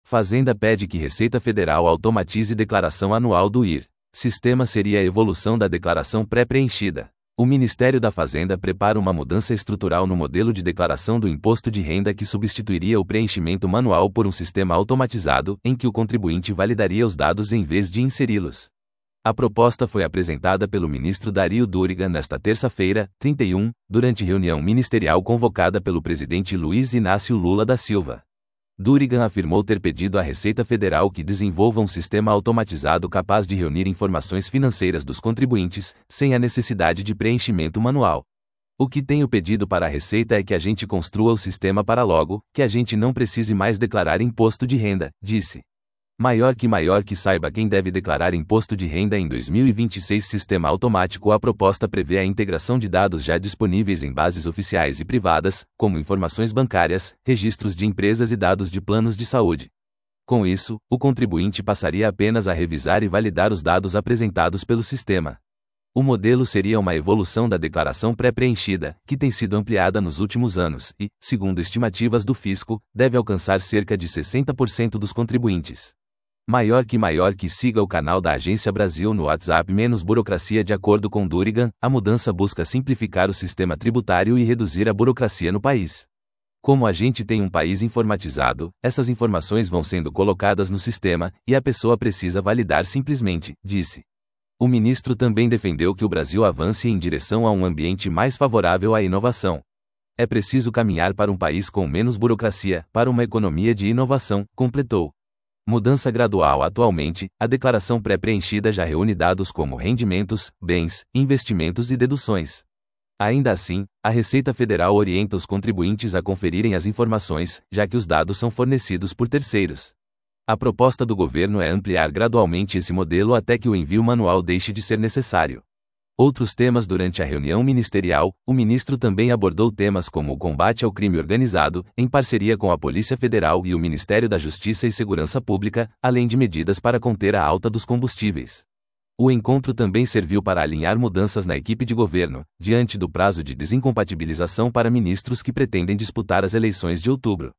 Fazenda pede que Receita Federal automatize declaração anual do IR. Sistema seria a evolução da declaração pré-preenchida. O Ministério da Fazenda prepara uma mudança estrutural no modelo de declaração do imposto de renda que substituiria o preenchimento manual por um sistema automatizado, em que o contribuinte validaria os dados em vez de inseri-los. A proposta foi apresentada pelo ministro Dario Durigan nesta terça-feira, 31, durante reunião ministerial convocada pelo presidente Luiz Inácio Lula da Silva. Durigan afirmou ter pedido à Receita Federal que desenvolva um sistema automatizado capaz de reunir informações financeiras dos contribuintes, sem a necessidade de preenchimento manual. O que tenho pedido para a Receita é que a gente construa o sistema para logo, que a gente não precise mais declarar imposto de renda, disse. Maior que saiba quem deve declarar imposto de renda em 2026. Sistema automático. A proposta prevê a integração de dados já disponíveis em bases oficiais e privadas, como informações bancárias, registros de empresas e dados de planos de saúde. Com isso, o contribuinte passaria apenas a revisar e validar os dados apresentados pelo sistema. O modelo seria uma evolução da declaração pré-preenchida, que tem sido ampliada nos últimos anos e, segundo estimativas do fisco, deve alcançar cerca de 60% dos contribuintes. Maior que siga o canal da Agência Brasil no WhatsApp. Menos burocracia. De acordo com Durigan, a mudança busca simplificar o sistema tributário e reduzir a burocracia no país. Como a gente tem um país informatizado, essas informações vão sendo colocadas no sistema, e a pessoa precisa validar simplesmente, disse. O ministro também defendeu que o Brasil avance em direção a um ambiente mais favorável à inovação. É preciso caminhar para um país com menos burocracia, para uma economia de inovação, completou. Mudança gradual. Atualmente, a declaração pré-preenchida já reúne dados como rendimentos, bens, investimentos e deduções. Ainda assim, a Receita Federal orienta os contribuintes a conferirem as informações, já que os dados são fornecidos por terceiros. A proposta do governo é ampliar gradualmente esse modelo até que o envio manual deixe de ser necessário. Outros temas. Durante a reunião ministerial, o ministro também abordou temas como o combate ao crime organizado, em parceria com a Polícia Federal e o Ministério da Justiça e Segurança Pública, além de medidas para conter a alta dos combustíveis. O encontro também serviu para alinhar mudanças na equipe de governo, diante do prazo de desincompatibilização para ministros que pretendem disputar as eleições de outubro.